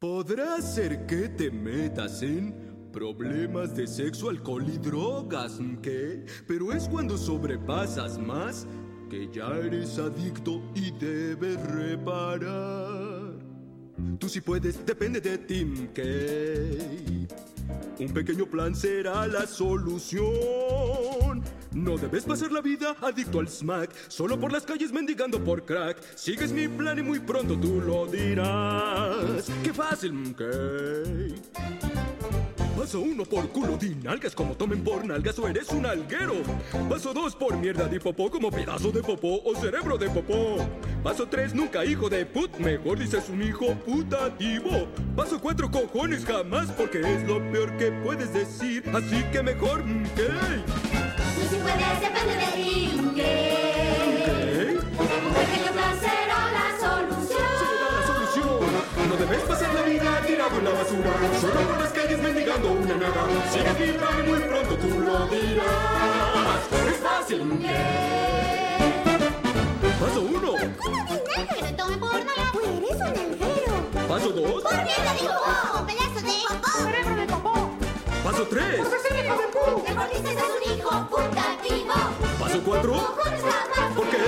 Podrá ser que te metas en problemas de sexo, alcohol y drogas, ¿qué? Pero es cuando sobrepasas más que ya eres adicto y debes reparar. Tú sí puedes, depende de ti, ¿qué? Un pequeño plan será la solución. No debes pasar la vida adicto al smack, solo por las calles mendigando por crack. Sigues mi plan y muy pronto tú lo dirás. ¡Qué fácil! ¿Qué? Paso 1 por culo de nalgas, como tomen por nalgas o eres un alguero. Paso 2 por mierda de popó, como pedazo de popó o cerebro de popó. Paso 3 nunca hijo de put, mejor dices un hijo putativo. Paso 4 cojones jamás, porque es lo peor que puedes decir. Así que mejor, ¿qué? Tú sí puedes, depende de ti, ¿qué? Un pequeño plan será la solución. Será la solución. No debes pasar la vida tirado en la basura, solo por las calles mendigando una nada. Sigue aquí y muy pronto tú lo dirás. Es fácil, ¿qué? Paso 1. Por culo de nalga, que no tome por nada. Pues eres un algero. Paso 2. Por mierda de popó, un pedazo de popó, cerebro de popó. Paso 3. Por ser hijo de pu, mejor dices es un hijo putativo. Paso 4. Cojones jamás, Porque